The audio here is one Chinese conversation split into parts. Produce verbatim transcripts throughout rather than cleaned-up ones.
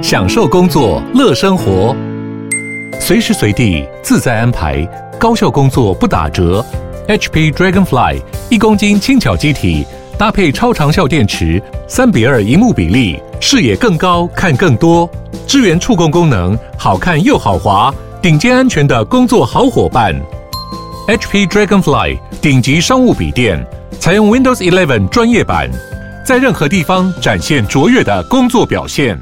享受工作，乐生活，随时随地自在安排，高效工作不打折。H P Dragonfly 一公斤轻巧机体，搭配超长效电池，三比二萤幕比例，视野更高，看更多。支援触控功能，好看又好滑，顶尖安全的工作好伙伴。H P Dragonfly 顶级商务笔电，采用 Windows 十一专业版，在任何地方展现卓越的工作表现。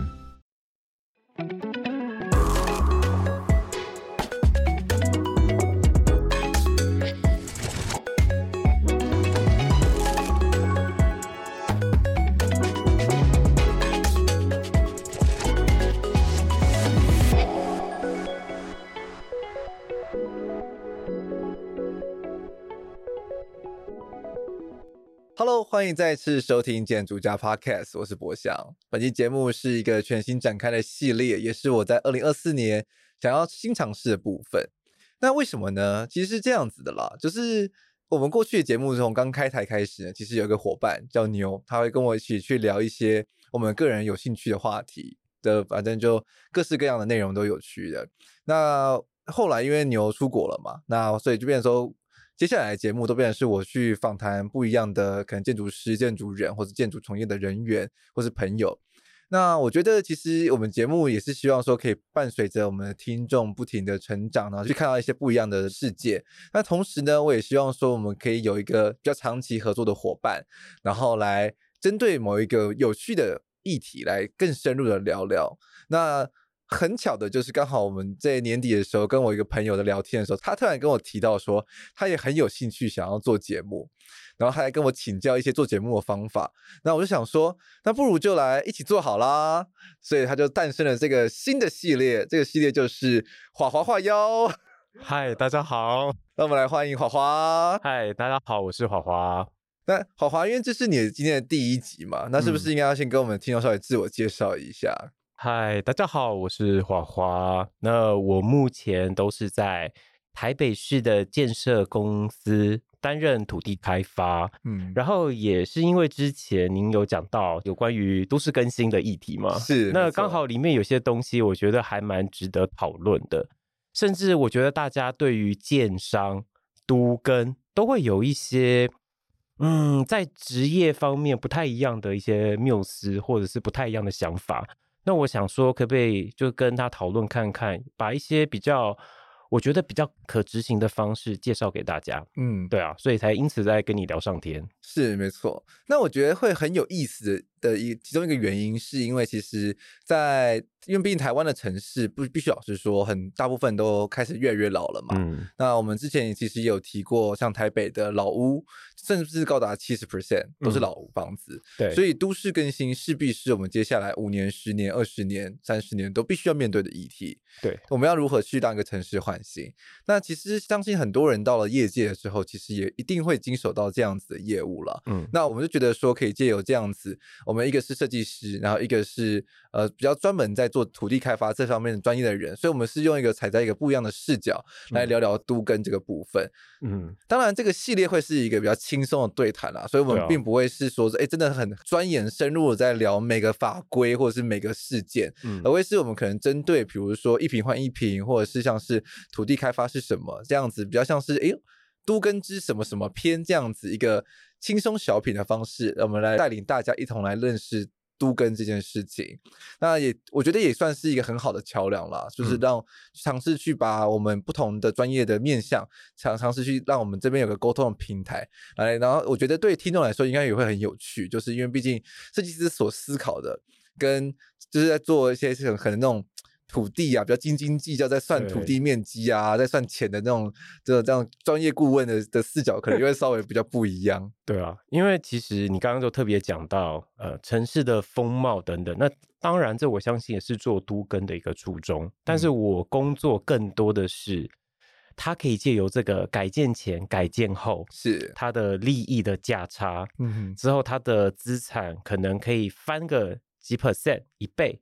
Hello， 欢迎再次收听建筑家 Podcast， 我是博翔。本期节目是一个全新展开的系列，也是我在二零二四年想要新尝试的部分。那为什么呢？其实是这样子的啦，就是我们过去的节目从刚开台开始呢，其实有一个伙伴叫牛，他会跟我一起去聊一些我们个人有兴趣的话题的，反正就各式各样的内容都有趣的。那后来因为牛出国了嘛，那所以就变成说接下来的节目都变成是我去访谈不一样的可能建筑师、建筑人或是建筑从业的人员或是朋友。那我觉得其实我们节目也是希望说可以伴随着我们的听众不停的成长，然后去看到一些不一样的世界。那同时呢，我也希望说我们可以有一个比较长期合作的伙伴，然后来针对某一个有趣的议题来更深入的聊聊。那很巧的就是刚好我们在年底的时候跟我一个朋友的聊天的时候，他突然跟我提到说他也很有兴趣想要做节目，然后他还跟我请教一些做节目的方法。那我就想说那不如就来一起做好啦，所以他就诞生了这个新的系列，这个系列就是华华话妖。 嗨，大家好。 那我们来欢迎华华。 嗨，大家好，我是华华。 那华华，因为这是你今天的第一集嘛，那是不是应该要先跟我们听众稍微自我介绍一下？ 嗨，大家好，我是华华。那我目前都是在台北市的建设公司担任土地开发，嗯，然后也是因为之前您有讲到有关于都市更新的议题嘛， 是， 那刚好里面有些东西我觉得还蛮值得讨论的，甚至我觉得大家对于建商、都更都会有一些嗯，在职业方面不太一样的一些谬思，或者是不太一样的想法。那我想说可不可以就跟他讨论看看，把一些比较我觉得比较可执行的方式介绍给大家。嗯，对啊，所以才因此在跟你聊上天。 是没错。那我觉得会很有意思的的一其中一个原因是因为其实在因为毕竟台湾的城市不必须老实说很大部分都开始越来越老了嘛，嗯，那我们之前其实也有提过像台北的老屋甚至是高达 百分之七十 都是老屋房子，嗯，对，所以都市更新势必是我们接下来五年十年二十年三十年都必须要面对的议题。 对， 我们要如何去让一个城市焕新。那其实相信很多人到了业界的时候其实也一定会经手到这样子的业务了，嗯，那我们就觉得说可以借由这样子，我们一个是设计师，然后一个是呃比较专门在做土地开发这方面的专业的人，所以我们是用一个踩在一个不一样的视角来聊聊都更这个部分。嗯，当然这个系列会是一个比较轻松的对谈啦，所以我们并不会是说哎、欸、真的很钻研深入的在聊每个法规或者是每个事件，嗯，而会是我们可能针对比如说一坪换一坪，或者是像是土地开发是什么这样子，比较像是哎都更之什么什么篇这样子一个轻松小品的方式，我们来带领大家一同来认识都更这件事情。那也我觉得也算是一个很好的桥梁啦，就是让尝试去把我们不同的专业的面向尝尝试去让我们这边有个沟通的平台来，然后我觉得对听众来说应该也会很有趣，就是因为毕竟设计师所思考的跟就是在做一些可能那种土地啊比较斤斤计较，在算土地面积啊，在算钱的那种这这样专业顾问 的, 的视角可能会稍微比较不一样。 对啊，因为其实你刚刚就特别讲到呃城市的风貌等等，那当然这我相信也是做都更的一个初衷，但是我工作更多的是它可以借由这个改建前改建后是它的利益的价差，嗯，之后它的资产可能可以翻个几 percent 一倍，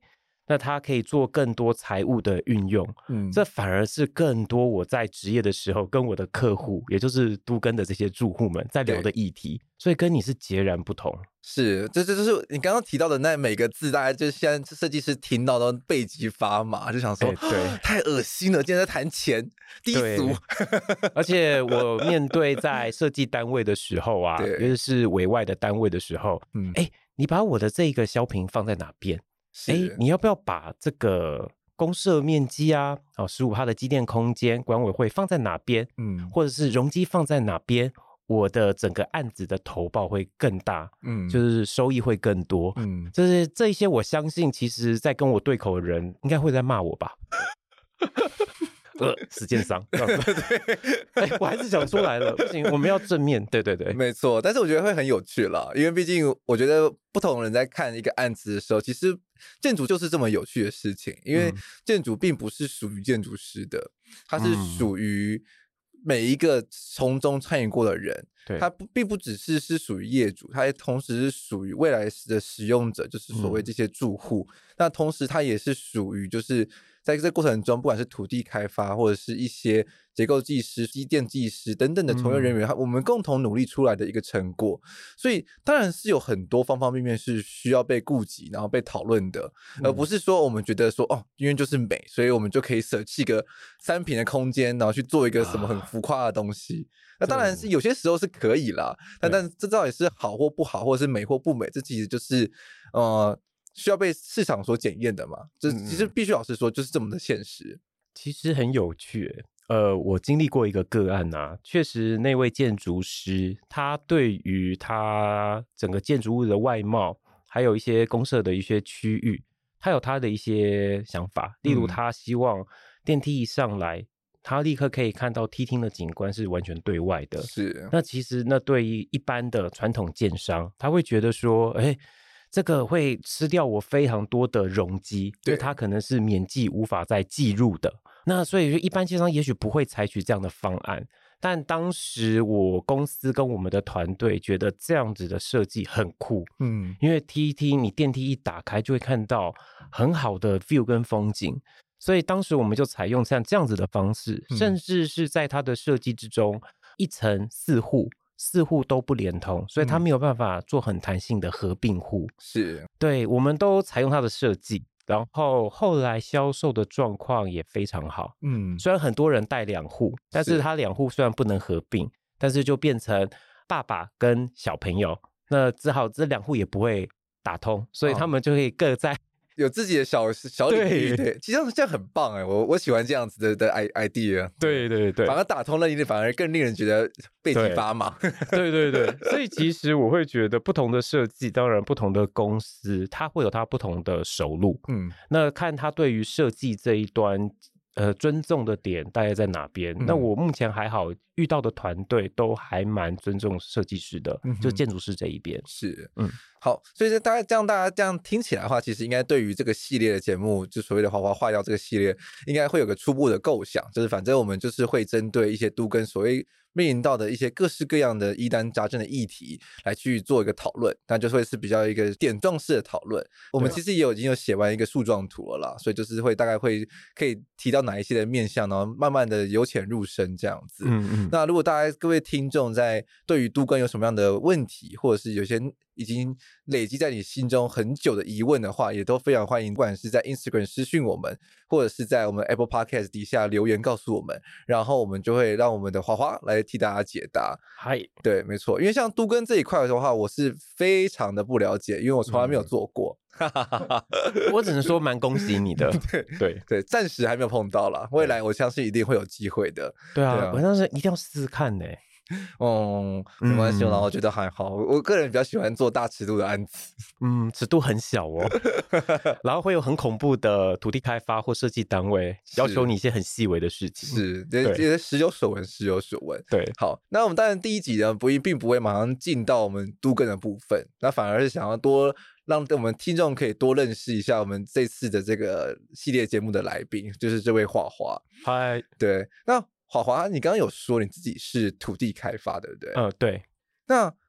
那它可以做更多财务的运用，嗯，这反而是更多我在职业的时候跟我的客户，也就是都更的这些住户们在聊的议题，所以跟你是截然不同。 是，这这就是你刚刚提到的那每个字，大概就是现在设计师听到都背脊发麻，就想说，欸、对，太恶心了，今天在谈钱，低俗。 而且我面对在设计单位的时候啊，尤其是委外的单位的时候，嗯，哎、欸，你把我的这个销坪放在哪边？哎、欸，你要不要把这个公设面积啊，哦，十五趴的机电空间管委会放在哪边？嗯，或者是容积放在哪边？我的整个案子的投报会更大，嗯，就是收益会更多，嗯，就是这一些，我相信其实在跟我对口的人应该会在骂我吧。呃，实践商，对，哎，我还是讲出来了，不行，我们要正面，对对对， 没错。但是我觉得会很有趣啦，因为毕竟我觉得不同人在看一个案子的时候，其实建筑就是这么有趣的事情，因为建筑并不是属于建筑师的，它是属于每一个从中参与过的人，对，它不并不只是是属于业主，它也同时是属于未来的使用者，就是所谓这些住户。嗯、那同时它也是属于就是在这过程中，不管是土地开发或者是一些结构技师、机电技师等等的从业人员，嗯、我们共同努力出来的一个成果。所以当然是有很多方方面面是需要被顾及，然后被讨论的，嗯、而不是说我们觉得说哦，因为就是美，所以我们就可以舍弃个三坪的空间，然后去做一个什么很浮夸的东西。啊、那当然是有些时候是可以啦，但但这到底是好或不好，或者是美或不美，这其实就是呃。需要被市场所检验的嘛？这其实必须老实说，就是这么的现实。 其实很有趣，呃，我经历过一个个案啊，确实那位建筑师他对于他整个建筑物的外貌，还有一些公设的一些区域，他有他的一些想法。例如，他希望电梯一上来，他立刻可以看到梯厅的景观是完全对外的。 是， 那其实那对于一般的传统建商，他会觉得说，哎。这个会吃掉我非常多的容积，因为它可能是免计无法再计入的。那所以一般建商也许不会采取这样的方案，但当时我公司跟我们的团队觉得这样子的设计很酷，嗯，因为梯厅你电梯一打开就会看到很好的 view 跟风景，所以当时我们就采用像这样子的方式，嗯、甚至是在它的设计之中，一层四户。四户都不连通，所以它没有办法做很弹性的合并户。 是， 对，我们都采用它的设计，然后后来销售的状况也非常好。嗯，虽然很多人带两户，但是它两户虽然不能合并，但是就变成爸爸跟小朋友，那只好这两户也不会打通，所以他们就可以各在。 有自己的小小领域，对，其实这样很棒哎，我我喜欢这样子的的 idea， 对对对， 反而打通了一反而更令人觉得背脊发麻， 对对对，所以其实我会觉得不同的设计，当然不同的公司，它会有它不同的手路，嗯，那看它对于设计这一端。呃，尊重的点大概在哪边？嗯、那我目前还好，遇到的团队都还蛮尊重设计师的，嗯、就建筑师这一边是，嗯，好，所以大概这样，大家这样听起来的话，其实应该对于这个系列的节目，就所谓的花花画药这个系列，应该会有个初步的构想，就是反正我们就是会针对一些都跟所谓面临到的一些各式各样的疑难杂症的议题来去做一个讨论，那就会是比较一个点状式的讨论。我们其实也有已经有写完一个树状图了啦，所以就是会大概会可以提到哪一些的面向，然后慢慢的由浅入深这样子。嗯嗯。那如果大家各位听众在对于都更有什么样的问题，或者是有些已经累积在你心中很久的疑问的话，也都非常欢迎，不管是在 Instagram 私讯我们，或者是在我们 Apple Podcast 底下留言告诉我们，然后我们就会让我们的花花来替大家解答。 嗨， 对，没错，因为像都更这一块的话，我是非常的不了解，因为我从来没有做过。 嗯、我只能说蛮恭喜你的， 对对对，暂时还没有碰到啦，未来我相信一定会有机会的。 对啊，对啊我当时一定要试试看呢、欸。 哦、嗯，没关系，然后我觉得还好。我个人比较喜欢做大尺度的案子， 嗯，尺度很小哦，然后会有很恐怖的土地开发或设计单位要求你一些很细微的事情， 是，也时有所闻，时有所闻。 对， 好，那我们当然第一集呢，不并不会马上进到我们都更的部分，那反而是想要多让我们听众可以多认识一下我们这次的这个系列节目的来宾，就是这位花花。 嗨， 对，那。华华，你刚刚有说你自己是土地开发，对不对？ 嗯、呃，对。 那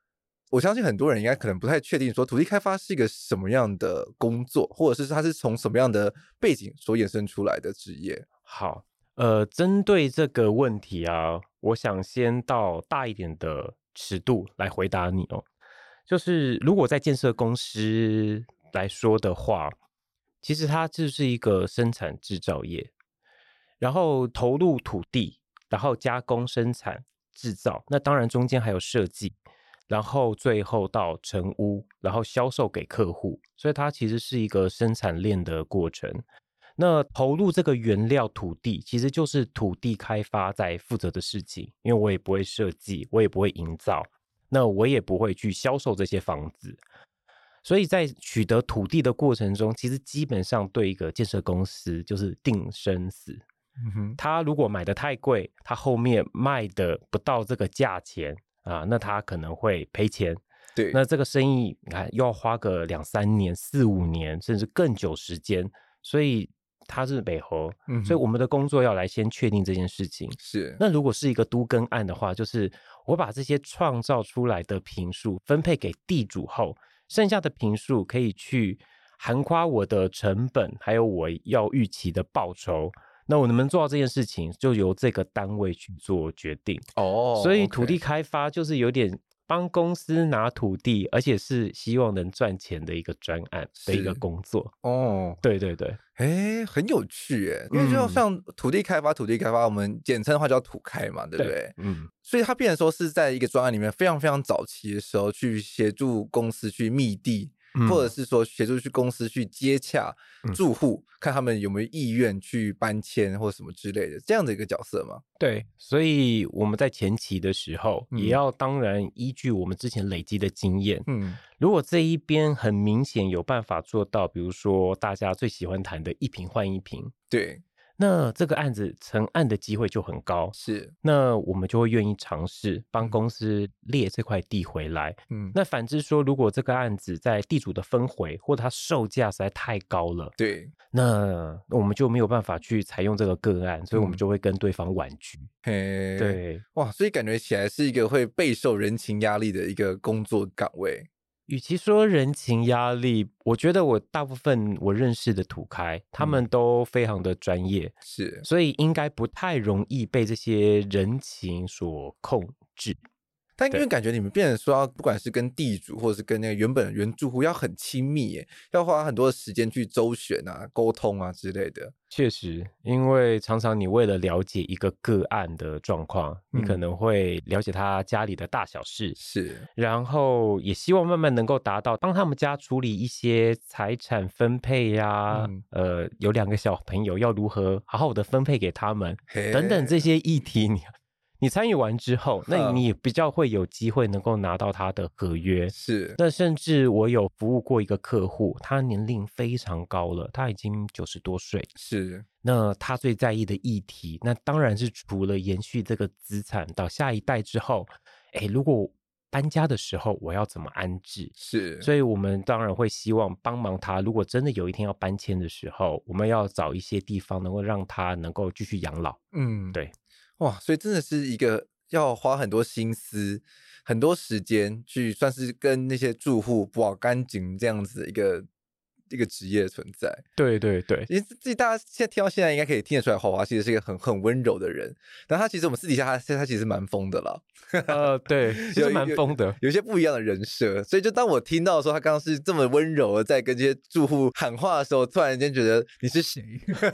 我相信很多人应该可能不太确定说土地开发是一个什么样的工作，或者是它是从什么样的背景所衍生出来的职业。 好，呃，针对这个问题啊，我想先到大一点的尺度来回答你哦。就是如果在建设公司来说的话，其实它就是一个生产制造业，然后投入土地，然后加工生产制造，那当然中间还有设计，然后最后到成屋，然后销售给客户，所以它其实是一个生产链的过程。那投入这个原料土地，其实就是土地开发在负责的事情，因为我也不会设计，我也不会营造，那我也不会去销售这些房子。所以在取得土地的过程中，其实基本上对一个建设公司就是定生死。 嗯哼， 他如果买的太贵，他后面卖的不到这个价钱啊，那他可能会赔钱。 对， 那这个生意你看又要花个两三年、四五年，甚至更久时间，所以它是北河、嗯，所以我们的工作要来先确定这件事情。 是， 那如果是一个都更案的话，就是我把这些创造出来的坪数分配给地主后，剩下的坪数可以去涵括我的成本，还有我要预期的报酬。那我能不能做到这件事情，就由这个单位去做决定。 哦， 所以土地开发就是有点帮公司拿土地，而且是希望能赚钱的一个专案的一个工作。 哦， 对对对， 哎，很有趣耶，因为就像土地开发，嗯、土地开发我们简称的话叫土开嘛，对不对？对， 嗯， 所以它变成说是在一个专案里面非常非常早期的时候，去协助公司去密地。嗯、或者是说协助去公司去接洽住户、嗯、看他们有没有意愿去搬迁或什么之类的这样的一个角色吗？ 对，所以我们在前期的时候、嗯、也要当然依据我们之前累积的经验，嗯，如果这一边很明显有办法做到，比如说大家最喜欢谈的一坪换一坪， 对， 那这个案子成案的机会就很高， 是， 那我们就会愿意尝试帮公司列这块地回来。嗯，那反之说，如果这个案子在地主的分回或者它售价实在太高了， 对， 那我们就没有办法去采用这个个案，所以我们就会跟对方婉拒。 嘿， 对， 哇，所以感觉起来是一个会备受人情压力的一个工作岗位。 与其说人情压力，我觉得我大部分我认识的土开，他们都非常的专业， 嗯、是， 所以应该不太容易被这些人情所控制。 但因为感觉你们变成说要不管是跟地主或者是跟那个原本的原住户要很亲密耶，要花很多的时间去周旋啊、沟通啊之类的。 确实，因为常常你为了了解一个个案的状况，嗯、你可能会了解他家里的大小事， 是， 然后也希望慢慢能够达到帮他们家处理一些财产分配呀、啊嗯，呃，有两个小朋友要如何好好的分配给他们等等这些议题你。你参与完之后，那你比较会有机会能够拿到他的合约。 是， 那甚至我有服务过一个客户，他年龄非常高了，他已经九十多岁。 是， 那他最在意的议题，那当然是除了延续这个资产到下一代之后，哎，如果搬家的时候我要怎么安置？ 是， 所以我们当然会希望帮忙他，如果真的有一天要搬迁的时候，我们要找一些地方能够让他能够继续养老。嗯，对。 哇，所以真的是一个要花很多心思、很多时间去，算是跟那些住户保干净这样子的一个一个职业存在。 对对对， 因为自己大家现在听到现在应该可以听得出来，华华其实是一个很很温柔的人，但他其实我们私底下他他其实蛮疯的啦。 呃，对，其实蛮疯的， 有一些不一样的人设。所以就当我听到说他刚刚是这么温柔的在跟这些住户喊话的时候，突然间觉得你是谁？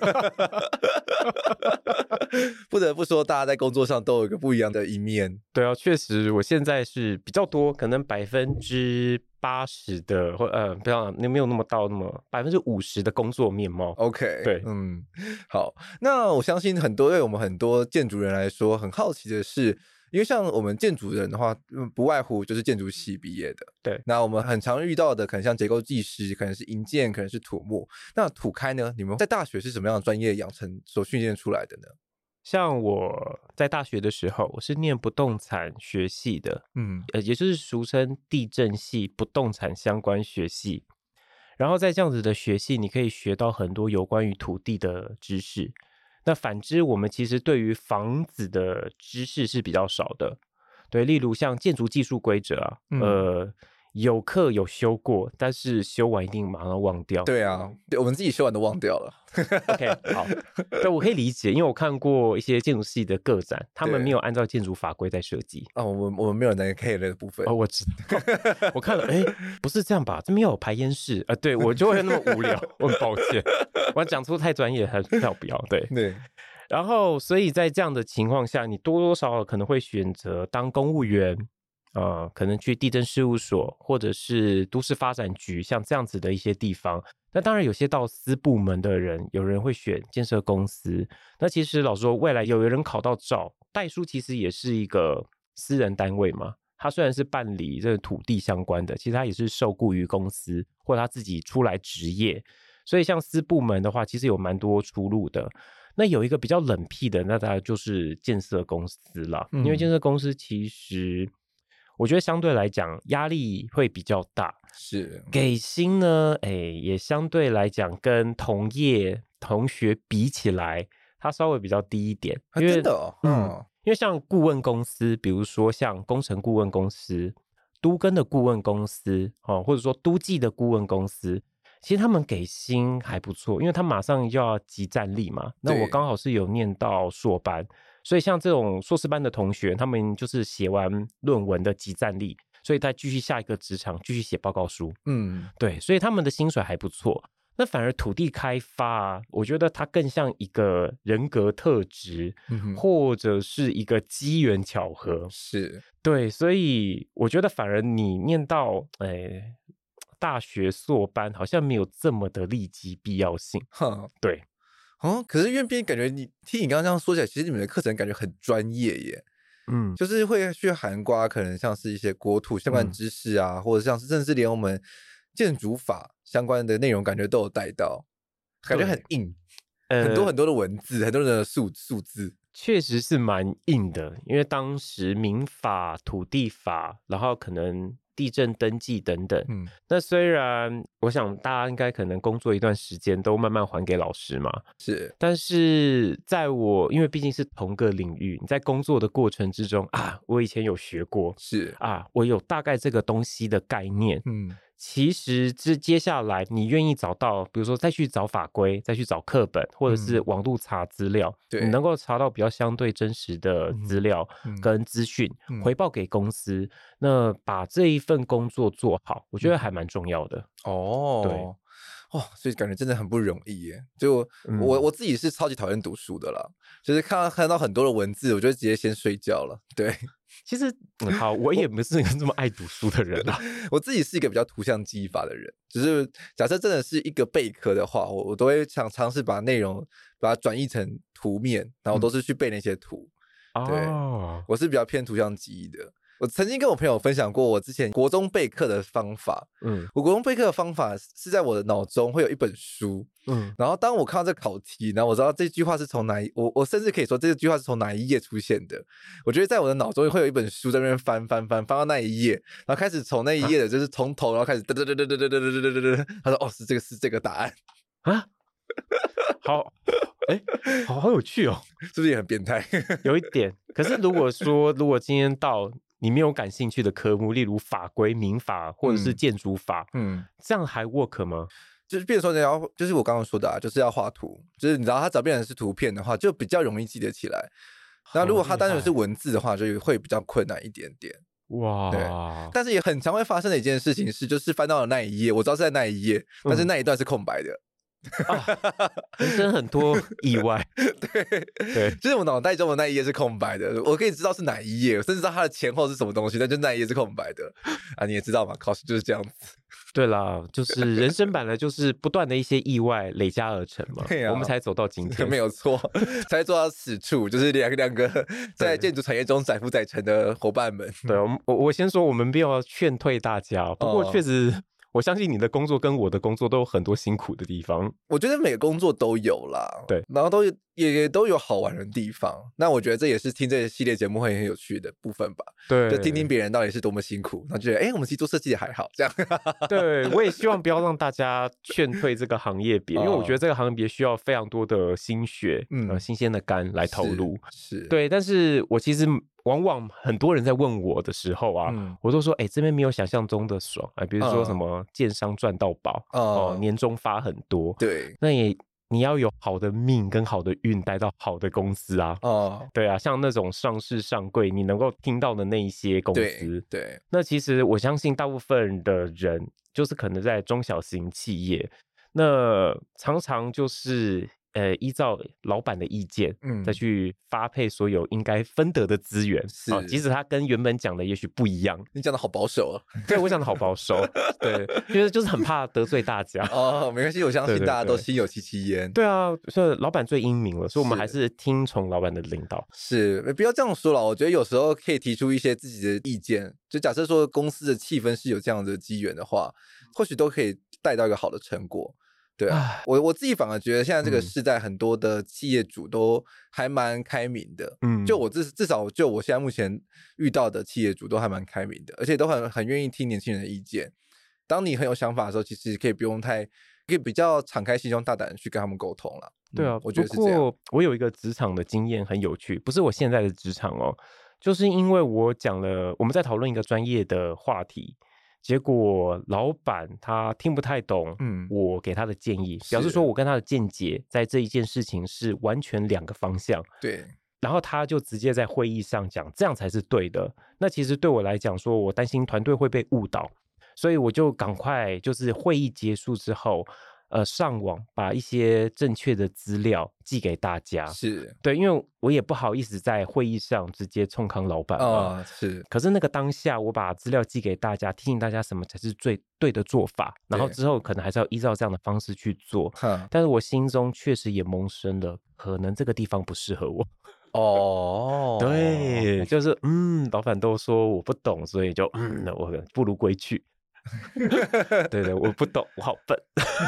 不得不说，大家在工作上都有一个不一样的一面。 对啊，确实，我现在是比较多，可能百分之八十的，或呃，不要，没有那么到那么百分之五十的工作面貌。 OK， 对， 嗯，好。那我相信很多对我们很多建筑人来说，很好奇的是，因为像我们建筑人的话，不外乎就是建筑系毕业的。 对， 那我们很常遇到的，可能像结构技师，可能是营建，可能是土木。那土开呢？你们在大学是什么样的专业养成所训练出来的呢？ 像我在大学的时候，我是念不动产学系的，嗯，呃，也就是俗称地震系不动产相关学系。然后在这样子的学系，你可以学到很多有关于土地的知识。那反之，我们其实对于房子的知识是比较少的。 对，例如像建筑技术规则啊，嗯、呃。有课有修过，但是修完一定马上忘掉。 对啊，对我们自己修完都忘掉了。 OK， 好，对，我可以理解，因为我看过一些建筑系的个展，他们没有按照建筑法规在设计。 啊、哦，我们我们没有那个 care 的部分。 哦，我知道，我看了，哎，不是这样吧？这边有排烟室啊、呃，对我就会那么无聊，我很抱歉，我讲出太专业，还是要不要？对对。 然后，所以在这样的情况下，你多多少少可能会选择当公务员。呃，可能去地政事务所或者是都市发展局，像这样子的一些地方。那当然，有些到私部门的人，有人会选建设公司。那其实老实说，未来有人考到照，代书其实也是一个私人单位嘛。他虽然是办理这个土地相关的，其实他也是受雇于公司，或者他自己出来职业。所以像私部门的话，其实有蛮多出路的。那有一个比较冷僻的，那当然就是建设公司啦。嗯、因为建设公司其实。我觉得相对来讲压力会比较大， 是给薪呢，哎，也相对来讲跟同业同学比起来，它稍微比较低一点。 啊、真的、哦， 嗯，因为像顾问公司，比如说像工程顾问公司、都更的顾问公司，哦，或者说都计的顾问公司，其实他们给薪还不错，因为他马上就要即战力嘛。那我刚好是有念到硕班。所以像这种硕士班的同学，他们就是写完论文的即战力，所以再继续下一个职场继续写报告书。嗯，对，所以他们的薪水还不错。那反而土地开发啊，我觉得它更像一个人格特质，嗯、或者是一个机缘巧合。 是， 对，所以我觉得反而你念到哎大学硕班，好像没有这么的立即必要性。 哼， 对。 哦，可是院编感觉你听你刚刚这样说起来，其实你们的课程感觉很专业耶，嗯，就是会去涵盖可能像是一些国土相关知识啊，嗯、或者像是甚至连我们建筑法相关的内容，感觉都有带到，感觉很硬，呃、很多很多的文字，很多人的数数字， 确实是蛮硬的，因为当时民法、土地法，然后可能。地震登记等等，嗯，那虽然我想大家应该可能工作一段时间都慢慢还给老师嘛， 是， 但是在我因为毕竟是同个领域，你在工作的过程之中啊，我以前有学过， 是啊，我有大概这个东西的概念，嗯。其实这接下来你愿意找到，比如说再去找法规，再去找课本，或者是网路查资料，嗯、你能够查到比较相对真实的资料跟资讯，嗯嗯、回报给公司，那把这一份工作做好，我觉得还蛮重要的。 哦，对。哦，所以感觉真的很不容易耶。就我、嗯、我自己是超级讨厌读书的啦，就是看到看到很多的文字，我就直接先睡觉了。对。 其实、嗯、好，我也不是一个这么爱读书的人啦。 我自己是一个比较图像记忆法的人，只是假设真的是一个备课的话，我我都会想尝试把内容把它转译成图面，然后都是去背那些图。嗯、对、哦，我是比较偏图像记忆的。我曾经跟我朋友分享过我之前国中备课的方法，嗯，我国中备课的方法是在我的脑中会有一本书，嗯，然后当我看到这个考题，然后我知道这句话是从哪一，我我甚至可以说这句话是从哪一页出现的，我觉得在我的脑中会有一本书在那边翻翻翻翻到那一页，然后开始从那一页的就是从头，然后开始噔噔噔噔噔噔噔噔噔噔，他说哦是这个是这个答案啊，好，哎，好好有趣哦， 是不是也很变态？ 有一点，可是如果说如果今天到。你没有感兴趣的科目，例如法规、民法或者是建筑法，嗯，嗯这样还 work 吗？ 就是变成说你要，就是我刚刚说的啊，就是要画图，就是你知道它只要变成是图片的话，就比较容易记得起来。那如果它单纯是文字的话，就会比较困难一点点。哇，对，但是也很常会发生的一件事情是，就是翻到了那一页，我知道是在那一页，但是那一段是空白的。 啊，人生很多意外， 对对，就是我脑袋中的那一页是空白的，我可以知道是哪一页，甚至知道它的前后是什么东西，但就那一页是空白的啊，你也知道嘛，考试就是这样子。 对啦，就是人生本来就是不断的一些意外累加而成嘛，啊、我们才走到今天， 没有错，才做到此处，就是两个两个在建筑产业中载浮载沉的伙伴们。 对，我我先说，我们不要劝退大家，不过确实。哦我相信你的工作跟我的工作都有很多辛苦的地方， 我觉得每个工作都有啦， 对， 然后都也都有好玩的地方。那我觉得这也是听这个系列节目会很有趣的部分吧。 对， 就听听别人到底是多么辛苦，然后觉得哎、欸，我们其实做设计也还好这样。 对，我也希望不要让大家劝退这个行业别，因为我觉得这个行业别需要非常多的心血、嗯、呃、新鲜的肝来投入。 是，是对，但是我其实往往很多人在问我的时候啊，嗯、我都说，哎、欸，这边没有想象中的爽啊、呃，比如说什么建商赚到宝哦、呃，年终发很多， 对， 那也。你要有好的命跟好的运待到好的公司啊，哦，对啊，像那种上市上柜你能够听到的那一些公司， 对，对， 那其实我相信大部分的人就是可能在中小型企业，那常常就是呃依照老板的意见，嗯，再去发配所有应该分得的资源，是、啊，即使他跟原本讲的也许不一样。 你讲的好保守啊， 对，我讲的好保守，对，因为就是很怕得罪大家。 哦，没关系，我相信大家都心有戚戚焉。 对啊，所以老板最英明了，所以我们还是听从老板的领导。 是，不要这样说了，我觉得有时候可以提出一些自己的意见，就假设说公司的气氛是有这样的机缘的话，或许都可以带到一个好的成果。对啊，我我自己反而觉得现在这个世代很多的企业主都还蛮开明的，嗯，就我至至少就我现在目前遇到的企业主都还蛮开明的，而且都很很愿意听年轻人的意见。当你很有想法的时候，其实可以不用太，可以比较敞开心胸、大胆的去跟他们沟通啦。 对啊、嗯， 我觉得是这样。 不过我有一个职场的经验很有趣，不是我现在的职场哦，就是因为我讲了我们在讨论一个专业的话题。结果老板他听不太懂我给他的建议，嗯、表示说我跟他的见解在这一件事情是完全两个方向。 对， 然后他就直接在会议上讲，这样才是对的。那其实对我来讲说，我担心团队会被误导，所以我就赶快就是会议结束之后。呃，上网把一些正确的资料寄给大家， 是对，因为我也不好意思在会议上直接冲康老板嘛、 哦，是。 可是那个当下，我把资料寄给大家，提醒大家什么才是最对的做法，然后之后可能还是要依照这样的方式去做。但是我心中确实也萌生了，可能这个地方不适合我。 哦， 对，就是嗯，老板都说我不懂，所以就嗯，那我不如归去。对对，我不懂，我好笨。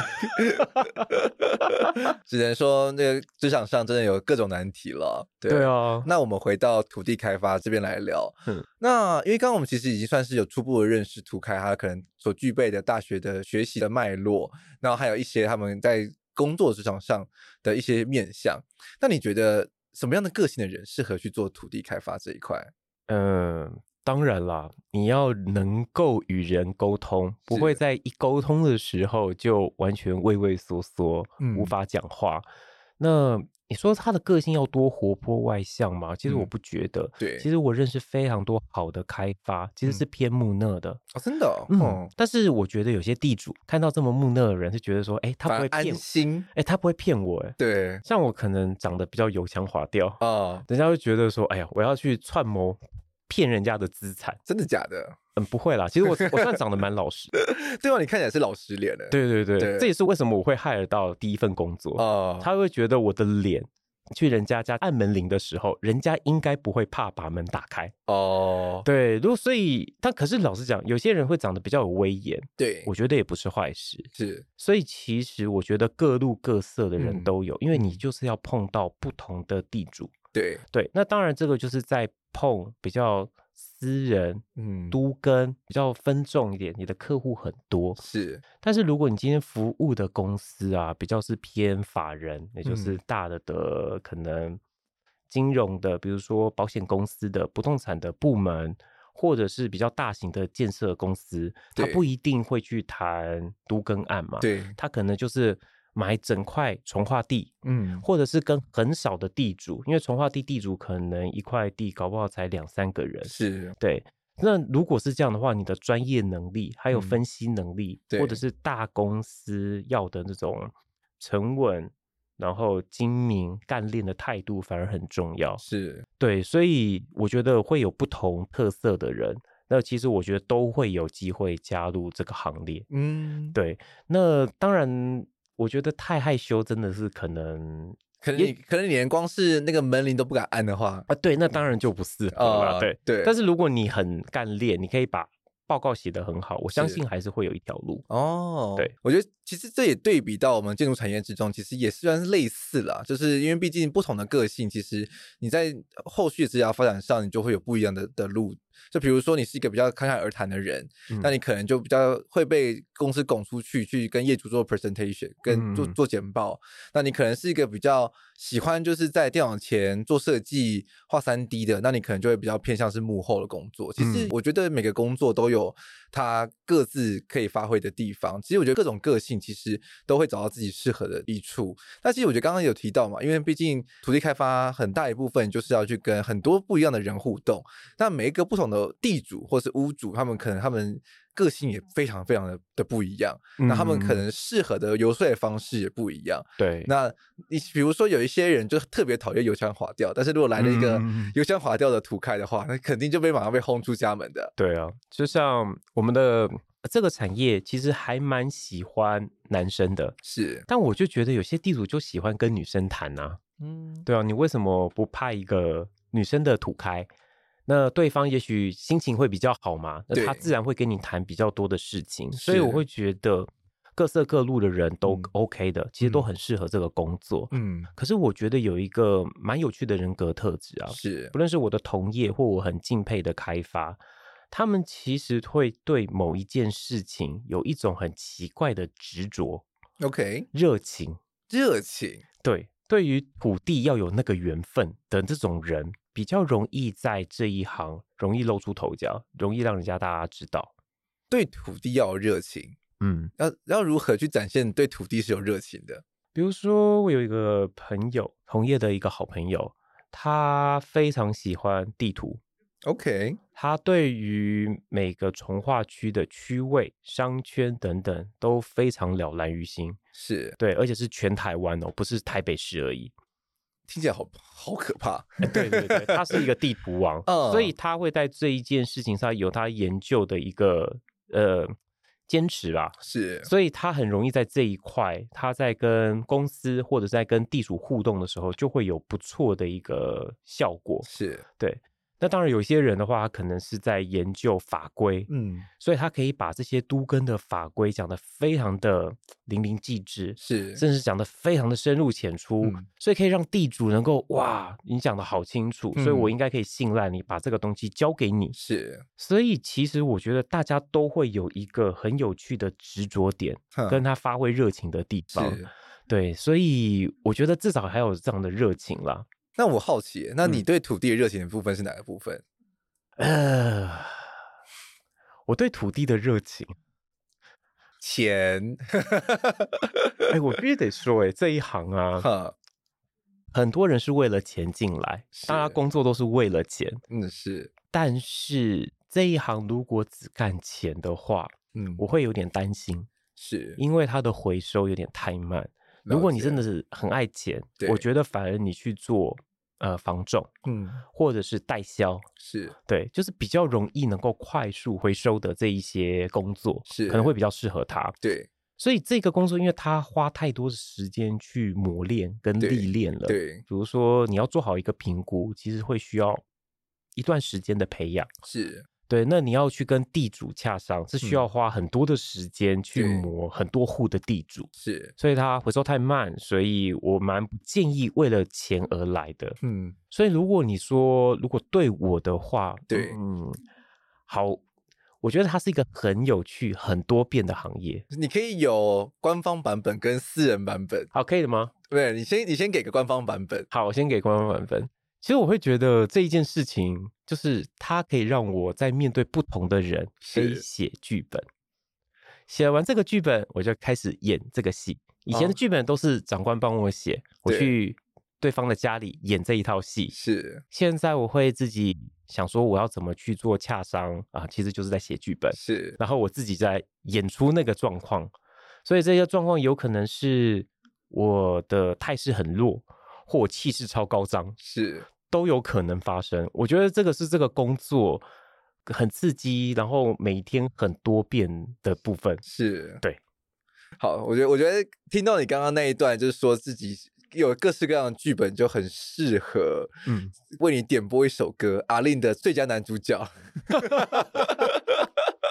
只能说那个职场上真的有各种难题了。 对, 对啊， 那我们回到土地开发这边来聊。嗯，那因为刚刚我们其实已经算是有初步的认识土开它可能所具备的大学的学习的脉络，然后还有一些他们在工作职场上的一些面向。那你觉得什么样的个性的人适合去做土地开发这一块？ 嗯，当然啦，你要能够与人沟通，不会在一沟通的时候就完全畏畏缩缩、嗯、无法讲话。那你说他的个性要多活泼外向吗？其实我不觉得。嗯、 对， 其实我认识非常多好的开发，其实是偏木讷的。 嗯、哦，真的、哦。 嗯、哦。但是我觉得有些地主看到这么木讷的人，是觉得说，哎，他不会骗， 安心， 哎，他不会骗我，哎。 对。 像我可能长得比较油腔滑调啊、哦，人家会觉得说，哎呀，我要去串谋。骗人家的资产， 真的假的？ 嗯，不会啦。其实我我算长得蛮老实的， 对啊，你看起来是老实脸的。 对对 对, 对，这也是为什么我会害得到第一份工作哦。他会觉得我的脸去人家家按门铃的时候，人家应该不会怕把门打开哦。对，如果所以，但可是老实讲，有些人会长得比较有威严， 对， 我觉得也不是坏事。 是， 所以其实我觉得各路各色的人都有，嗯、因为你就是要碰到不同的地主。 对对，那当然这个就是在碰比较私人、嗯，都更比较分众一点，你的客户很多是。 但是如果你今天服务的公司啊，比较是偏法人，也就是大的的、嗯、可能金融的，比如说保险公司的、不动产的部门，或者是比较大型的建设公司，他不一定会去谈都更案嘛， 对， 他可能就是买整块重划地，嗯，或者是跟很少的地主，因为重划地地主可能一块地搞不好才两三个人， 是， 对。那如果是这样的话，你的专业能力还有分析能力、嗯、或者是大公司要的那种沉稳然后精明干练的态度反而很重要， 是， 对。所以我觉得会有不同特色的人，那其实我觉得都会有机会加入这个行列，嗯，对。那当然我觉得太害羞真的是可能可能你可能你连光是那个门铃都不敢按的话啊，对，那当然就不适合了、呃、对对。 但是如果你很干练，你可以把报告写得很好，我相信还是会有一条路。 哦， 对， 我觉得其实这也对比到我们建筑产业之中，其实也虽然是类似啦，就是因为毕竟不同的个性，其实你在后续的职业发展上，你就会有不一样的的路。就比如说你是一个比较侃侃而谈的人，嗯、那你可能就比较会被公司拱出去，去跟业主做 presentation， 跟做、嗯、做简报。那你可能是一个比较喜欢就是在电脑前做设计、画 三 D 的，那你可能就会比较偏向是幕后的工作。其实我觉得每个工作都有它各自可以发挥的地方。其实我觉得各种个性其实都会找到自己适合的一处。那其实我觉得刚刚有提到嘛，因为毕竟土地开发很大一部分就是要去跟很多不一样的人互动，那每一个不同的地主或是屋主，他们可能他们个性也非常非常的的不一样，嗯、那他们可能适合的游说的方式也不一样。 对， 那你比如说有一些人就特别讨厌油腔滑调，但是如果来了一个油腔滑调的土开的话，那肯定就被马上被轰出家门的。 对啊，就像我们的这个产业其实还蛮喜欢男生的， 是， 但我就觉得有些地主就喜欢跟女生谈啊。嗯，对啊，你为什么不派一个女生的土开？那对方也许心情会比较好嘛，那他自然会跟你谈比较多的事情，所以我会觉得各色各路的人都 OK 的，嗯、其实都很适合这个工作。嗯，可是我觉得有一个蛮有趣的人格特质啊， 是， 不论是我的同业或我很敬佩的开发，他们其实会对某一件事情有一种很奇怪的执着 ，OK， 热情， 热情， 对，对于土地要有那个缘分的这种人。比较容易在这一行容易露出头角，容易让人家大家知道。 对土地要有热情， 嗯， 要要如何去展现对土地是有热情的？ 比如说，我有一个朋友，同业的一个好朋友，他非常喜欢地图。 OK， 他对于每个重划区的区位、商圈等等都非常了然于心。 是， 对，而且是全台湾哦，不是台北市而已。 听起来好好可怕、 欸、对对对，他是一个地图王、嗯、所以他会在这一件事情上有他研究的一个呃坚持啦， 是， 所以他很容易在这一块，他在跟公司或者在跟地主互动的时候就会有不错的一个效果。 是， 对。那当然有些人的话，他可能是在研究法规，嗯，所以他可以把这些都更的法规讲得非常的淋漓尽致， 是， 甚至讲得非常的深入浅出、嗯、所以可以让地主能够哇，你讲得好清楚、嗯、所以我应该可以信赖你，把这个东西交给你。 是， 所以其实我觉得大家都会有一个很有趣的执着点，跟他发挥热情的地方。对，所以我觉得至少还有这样的热情啦。 那我好奇，那你对土地的热情的部分是哪个部分？ 呃，我对土地的热情， 钱。 哎、欸，我必须得说、欸，哎，这一行啊，很多人是为了钱进来，大家工作都是为了钱。 嗯，是。 但是这一行如果只干钱的话，嗯，我会有点担心， 是因为它的回收有点太慢。如果你真的是很爱钱，我觉得反而你去做。呃，房仲，嗯，或者是代销， 是对，就是比较容易能够快速回收的这一些工作， 是可能会比较适合他。 对， 所以这个工作，因为他花太多的时间去磨练跟历练了， 对， 比如说你要做好一个评估，其实会需要一段时间的培养， 是。 对，那你要去跟地主洽商，是需要花很多的时间去磨很多户的地主， 是， 所以它回收太慢，所以我蛮不建议为了钱而来的。嗯，所以如果你说如果对我的话， 对， 嗯，好，我觉得它是一个很有趣、很多变的行业。 你可以有官方版本跟私人版本， 好，可以的吗？ 对，你先，你先给个官方版本。 好，我先给官方版本。其实我会觉得这一件事情，就是它可以让我在面对不同的人，可以写剧本。写完这个剧本，我就开始演这个戏。以前的剧本都是长官帮我写，哦、我去对方的家里演这一套戏。 是， 现在我会自己想说我要怎么去做洽商啊，其实就是在写剧本。 是， 然后我自己在演出那个状况，所以这些状况有可能是我的态势很弱。或我气势超高涨， 是都有可能发生。我觉得这个是这个工作很刺激，然后每天很多变的部分。 是， 对。 好，我觉得我觉得听到你刚刚那一段，就是说自己有各式各样的剧本，就很适合，嗯，为你点播一首歌，阿令的最佳男主角。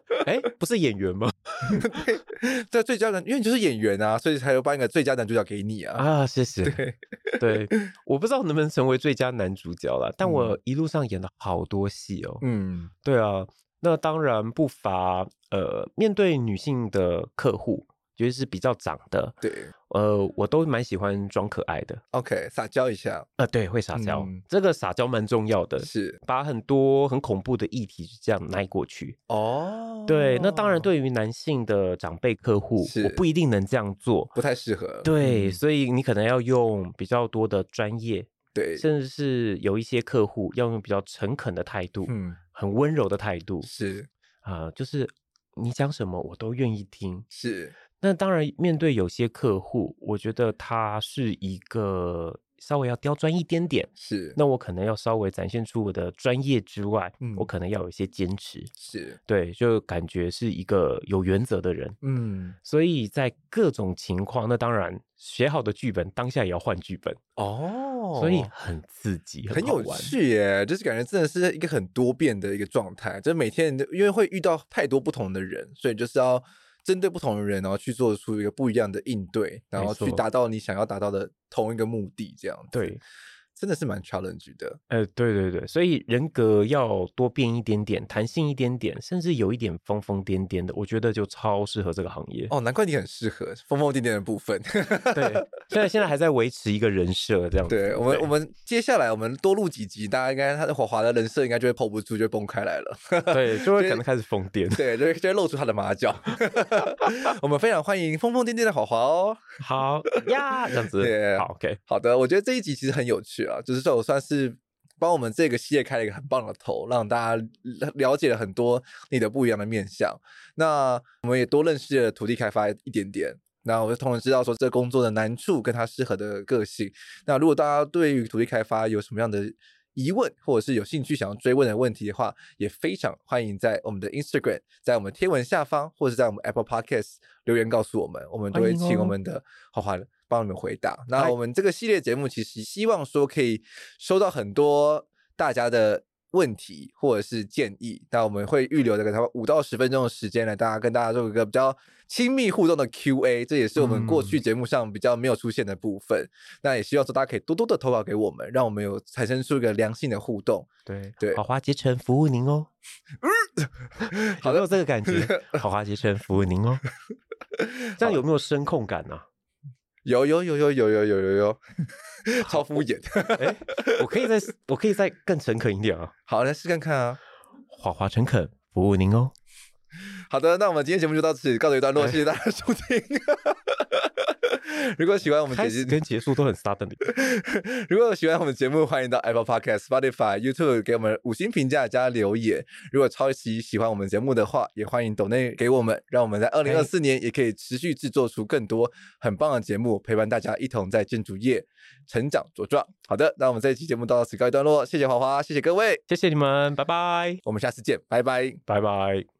哎，不是演员吗？ 对，在最佳男，因为你就是演员啊，所以才有颁一个最佳男主角给你啊。 啊，谢谢。 对对，我不知道能不能成为最佳男主角啦，但我一路上演了好多戏哦。 嗯， 对啊，那当然不乏呃，面对女性的客户，尤其是比较长的， 对呃，我都蛮喜欢装可爱的。 ，OK，撒娇一下， 呃，对，会撒娇， 嗯这个撒娇蛮重要的， 是把很多很恐怖的议题就这样耐过去。 哦， 对，那当然，对于男性的长辈客户， 是我不一定能这样做， 不太适合。 对， 嗯所以你可能要用比较多的专业， 对， 甚至是有一些客户要用比较诚恳的态度， 嗯， 很温柔的态度， 是啊、呃就是你讲什么我都愿意听。 是， 那当然，面对有些客户，我觉得他是一个稍微要刁钻一点点， 是那我可能要稍微展现出我的专业之外， 嗯我可能要有一些坚持， 是， 对，就感觉是一个有原则的人。 嗯， 所以在各种情况，那当然写好的剧本当下也要换剧本， 哦， 所以很刺激， 很有好玩。 趣耶，就是感觉真的是一个很多变的一个状态，就是每天因为会遇到太多不同的人，所以就是要针对不同的人，然后去做出一个不一样的应对，然后没错去达到你想要达到的同一个目的，这样子。 对， 真的是蛮 challenge 的。 呃，对对对，所以人格要多变一点点，弹性一点点，甚至有一点疯疯癫癫的，我觉得就超适合这个行业。 哦，难怪你很适合疯疯癫癫的部分。 对，现在现在还在维持一个人设这样子。 对我们，我们接下来我们多录几集，大家应该他的华华的人设应该就会 hold 不住，就会崩开来了。 对，就会可能开始疯癫。 对，就会就会露出他的马脚。我们非常欢迎疯疯癫癫的华华哦。 好呀，这样子。 对好 ，OK。 好的，我觉得这一集其实很有趣啊，就是说我算是帮我们这个系列开了一个很棒的头，让大家了解了很多你的不一样的面向。那我们也多认识了土地开发一点点。那我就同时知道说这个工作的难处跟它适合的个性。那如果大家对于土地开发有什么样的疑问，或者是有兴趣想要追问的问题的话，也非常欢迎在我们的 Instagram， 在我们贴文下方，或者是在我们 Apple Podcast 留言告诉我们，我们就会请我们的华华帮你们回答。那我们这个系列节目其实希望说可以收到很多大家的问题或者是建议，那我们会预留这个五到十分钟的时间来大家跟大家做一个比较亲密互动的 Q A， 这也是我们过去节目上比较没有出现的部分。嗯、那也希望说大家可以多多的投稿给我们，让我们有产生出一个良性的互动。 对对， 好华捷程服务您哦。有没有这个感觉？好华捷程服务您哦。这样有没有声控感啊？ 有有有有有有有有有，超敷衍。 哎，我可以再我可以再更诚恳一点啊。 好，来试看看啊。 华华诚恳服务您哦。 好的，那我们今天节目就到此告一段落，谢谢大家收听。如果喜欢我们开始跟结束都很 suddenly。 如果喜欢我们节目，欢迎到 Apple Podcast、Spotify、YouTube 给我们五星评价加留言。如果超级喜欢我们节目的话，也欢迎抖内给我们，让我们在二零二四年也可以持续制作出更多很棒的节目，陪伴大家一同在建筑业成长茁壮。好的，那我们这一期节目到此告一段落，谢谢华华，谢谢各位， 谢谢你们，拜拜， 我们下次见，拜拜， 拜拜。